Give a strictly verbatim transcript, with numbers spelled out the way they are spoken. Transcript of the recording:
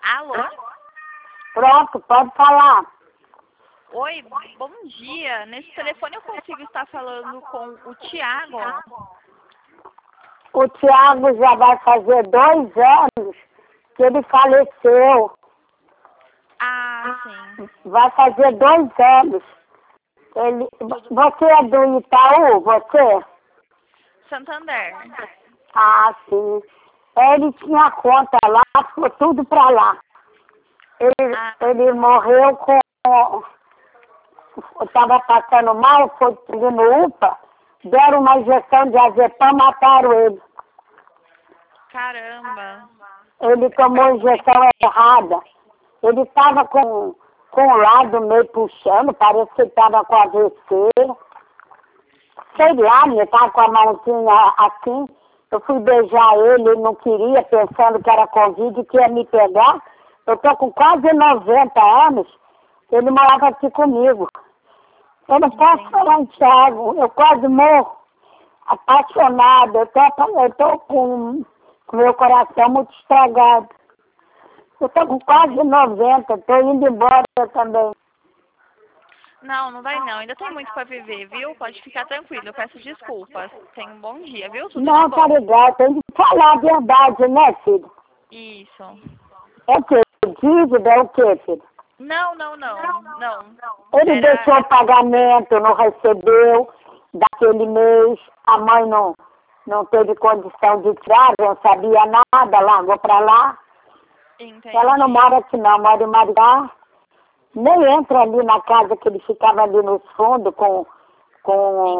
Alô? Pronto, pode falar. Oi, bom dia. Nesse telefone eu consigo estar falando com o Tiago? O Tiago já vai fazer dois anos que ele faleceu. Ah, sim. Vai fazer dois anos. Ele, você é do Itaú, você? Santander. Ah, sim. Ele tinha conta lá, ficou tudo pra lá. Ele, Ah. ele morreu com... Estava passando mal, foi pedindo UPA, deram uma injeção de azepam, mataram ele. Caramba. Ele tomou a injeção errada. Ele estava com, com o lado meio puxando, parece que ele estava com A V C. Sei lá, ele estava com a mãozinha assim. Eu fui beijar ele, ele não queria, pensando que era Covid, que ia me pegar. Eu tô com quase noventa anos, ele morava aqui comigo. Eu não posso Entendi. falar em Thiago, eu quase morro, apaixonada, eu tô, eu tô com o meu coração muito estragado. Eu tô com quase noventa, tô indo embora também. Não, não vai não. Ainda tem muito pra viver, viu? Pode ficar tranquilo. Eu peço desculpas. Tenha um bom dia, viu? Tudo de Não, bom. tá legal, tem que falar a verdade, né, filho? Isso. É o quê? Dívida é o quê, filho? Não, não, não. Não. Ele Era... deixou o pagamento, não recebeu daquele mês, a mãe não, não teve condição de tirar, não sabia nada, largou pra lá. Entendi. Ela não mora aqui não, mora em Maringá. Nem entra ali na casa que ele ficava ali no fundo com, com